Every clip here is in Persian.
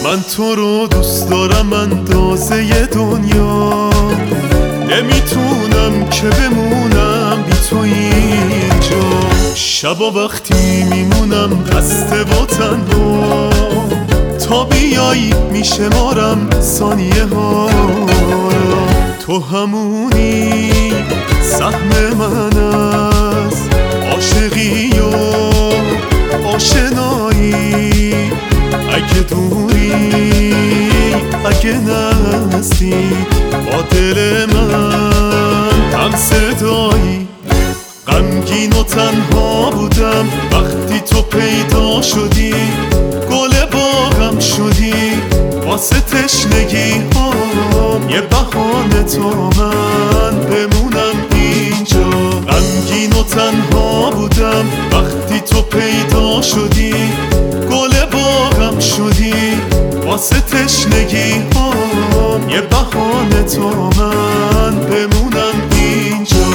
من تو رو دوست دارم اندازه دنیا، نمیتونم که بمونم بی تو اینجا. شبا وقتی میمونم خسته و تنها، تا بیایی میشمارم ثانیه ها. تو همونی سهم من از عاشقی و آشنایی، اگه دوری اگه نزدیک با دل من هم صدایی. غمگین و تنها بودم وقتی تو پیدا شدی، گل باغم شدی واسه تشنگی هام، یه بهانه تا من بمونم اینجا. غمگین و تنها بودم وقتی تو پیدا شدی، گل باغم شدی واسه تشنگی هام، یه بهانه تا من بمونم اینجا.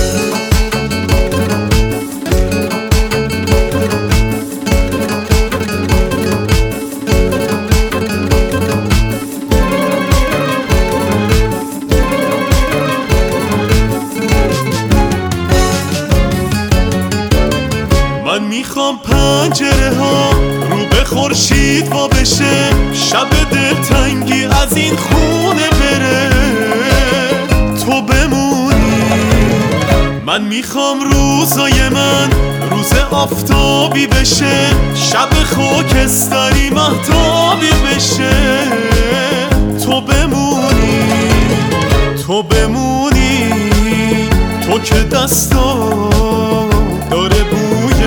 من میخوام پنجره ها رو به خورشید وا بشه، شب دلتنگی از این خونه بره، تو بمونی. من میخوام روزای من روز آفتابی بشه، شب خاکستری مهتابی بشه، تو بمونی. تو بمونی، تو که دستا داره بوی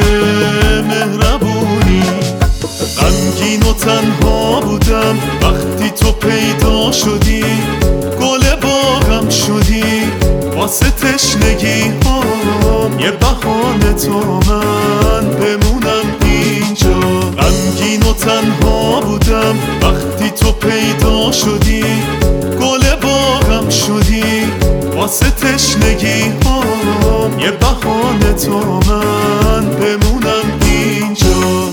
مهربونی. غمگین و تنها بودم وقتی تو پیدا شدی، گل باغم شدی واسه تشنگی هام، یه بهانه تا من بمونم اینجا. غمگین و تنها بودم وقتی تو پیدا شدی، گل باغم شدی واسه تشنگی هام، یه بهانه تا من بمونم اینجا.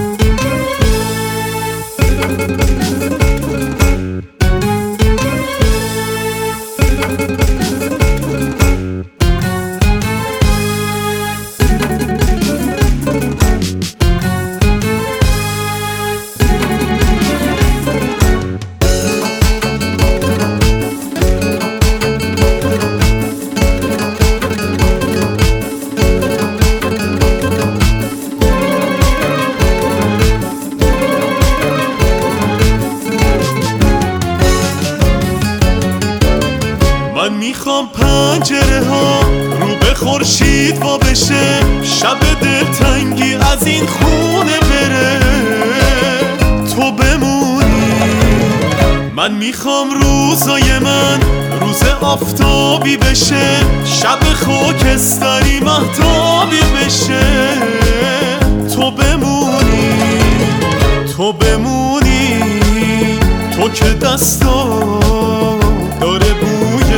من میخوام پنجره ها رو به خورشید وا بشه، شب دلتنگی از این خونه بره، تو بمونی. من میخوام روزای من روز آفتابی بشه، شب خاکستری مهتابی بشه، تو بمونی. تو بمونی، تو که دستا داره بوی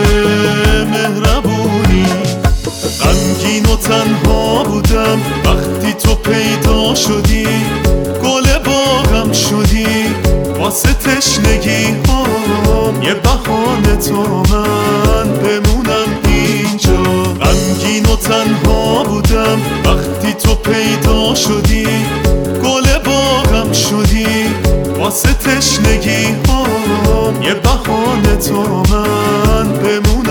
مهربونی. غمگین و تنها بودم وقتی تو پیدا شدی، گل باغم شدی واسه تشنگی هام، یه بهانه تا من بمونم اینجا. غمگین و تنها بودم وقتی تو پیدا شدی، گل باغم شدی واسه تشنگی هام، یه بهانه تا من بمونم